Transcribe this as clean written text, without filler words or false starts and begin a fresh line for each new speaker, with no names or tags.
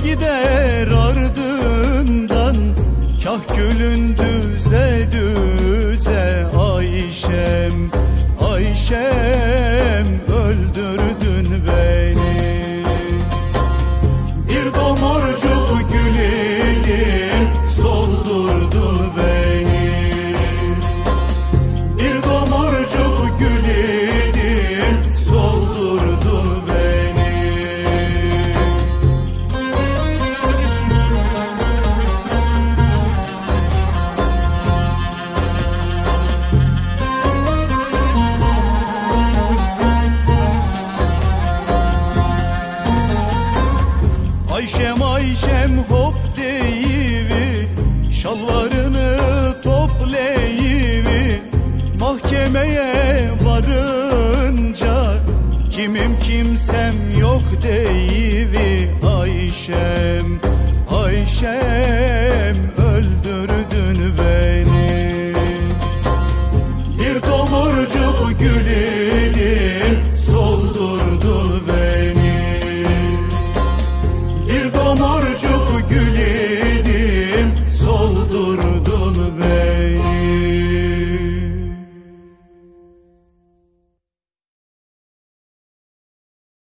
gider ardından, kah gülün düze düze. Ayşem, Ayşem öldürdün beni. Bir domurcuk gül idin, soldurdu beni. Bir domurcuk gül idin, soldurdu beni. Ayşem, Ayşem hop deyivi, şalvarını toplayivi. Mahkemeye varınca kimim kimsem yok değil.